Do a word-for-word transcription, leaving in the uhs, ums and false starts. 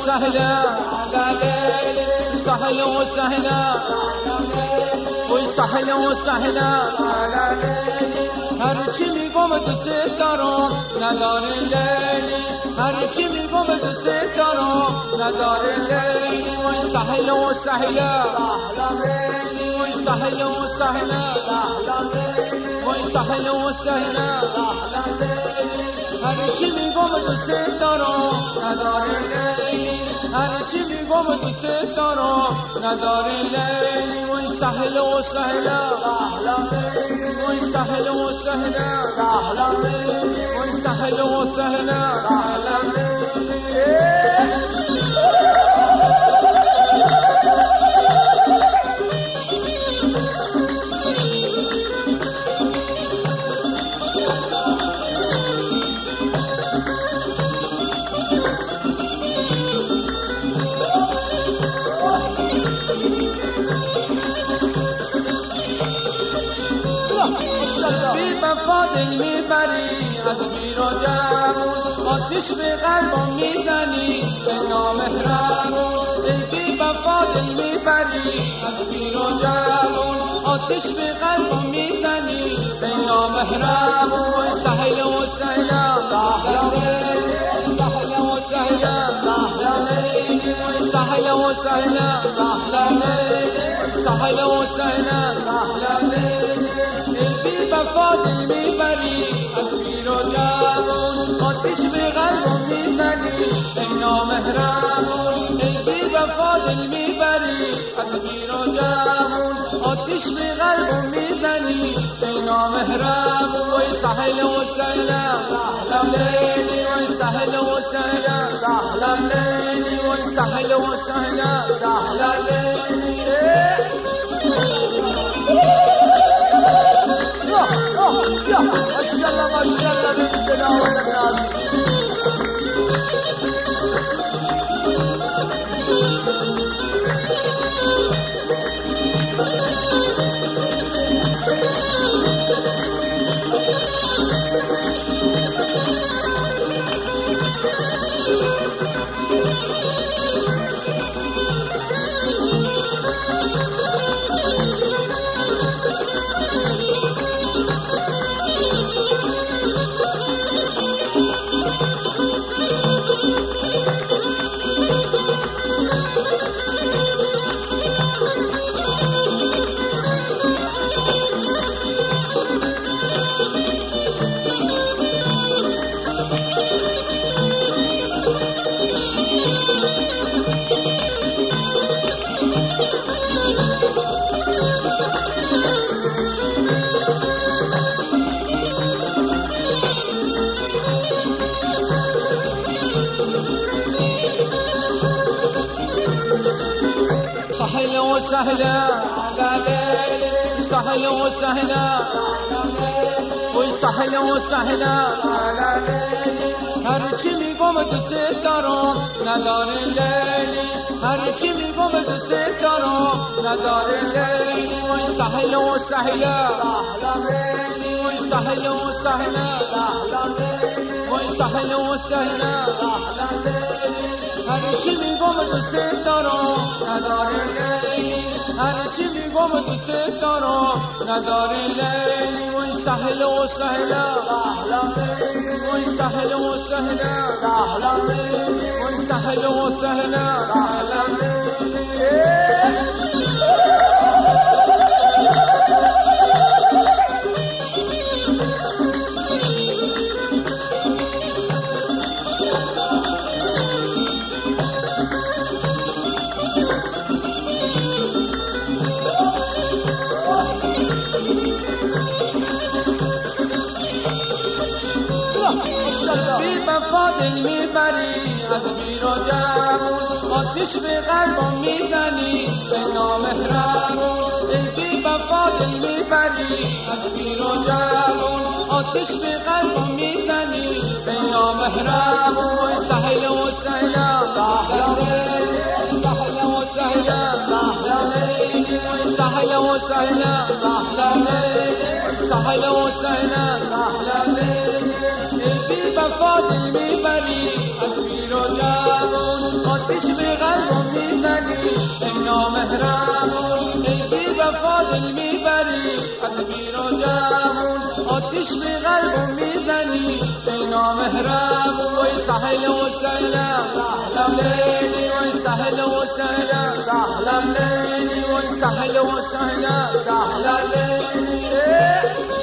وسهلا سهلا وسهلا سهلا وسهلا هرچی میگم دوست دارم نداره لیلی هرچی میگم دوست دارم نداره لیلی وای سهلا وسهلا وای سهلا وسهلا وای سهلا وسهلا هرچی میگم دوست دارم نداره لیلی هرچی میگم دوست دارم نداره لیلی وای سهلا وسهلا وای سهلا وسهلا وای سهلا وسهلا بی وفا دل میبری از بیر و جمون آتش به قلبم میزنی به نامهرمون ای بی وفا دل میبری از بیر و جمون آتش به قلبم میزنی به نامهرمون وای سهلا و سهلا سهلا و سهلا وای سهلا و سهلا سهلا و سهلا وفا دل میبری از بیر و جوون آتش به قلبم میزنی ای نامهرمون ای بی وفا دل میبری از بیر و جوون آتش به قلبم میزنی ای نامهرمون وای سهلا و سهلا لیلی وای سهلا و سهلا لیلی وای سهلا و سهلا لیلی ماشاءالله ماشاءالله بالسلام والنبي سهلا وسهلا سهلا وسهلا وای سهلا وسهلا هرچی میگم دوست دارم نداره لیلی هرچی میگم دوست دارم نداره لیلی وای سهلا وسهلا وای سهلا وسهلا وای سهلا وسهلا هرچی میگم دوست دارم نداره لیلی هرچی میگم دوست دارم نداره لیلی وای سهلا و سهلا وای سهلا و سهلا وای سهلا و سهلا بی وفا دل میبری از بیر و جوون آتش به قلبم میزنی به نامهرمون ای بی وفا دل میبری از بیر و جوون آتش به قلبم میزنی به نامهرمون وای سهلا و سهلا سهلا و سهلا وای سهلا و سهلا سهلا و سهلا بی وفا دل میبری از بیر و جوون آتش آتش به قلبم میزنی ای نامهربون ای بی وفا دل میبری از پیر و جوون آتش به قلبم میزنی ای نامهربون وای سهل و سهلا سهلا لیلی وای سهل و سهلا سهلا لیلی وای سهل و سهلا سهلا لیلی